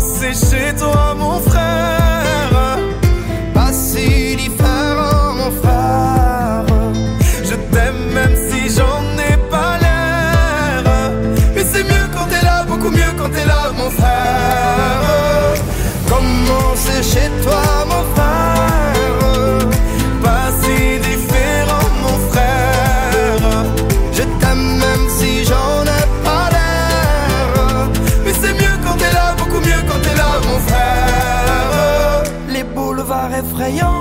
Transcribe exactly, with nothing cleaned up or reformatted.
c'est chez toi mon frère. Pas si différent mon frère. Je t'aime même si j'en ai pas l'air. Mais c'est mieux quand t'es là, beaucoup mieux quand t'es là mon frère. Comment c'est chez toi mon frère? Pas si différent mon frère. Je t'aime même si j'en ai pas l'air. Mais c'est mieux quand t'es là, beaucoup mieux quand t'es là mon frère. Les boulevards effrayants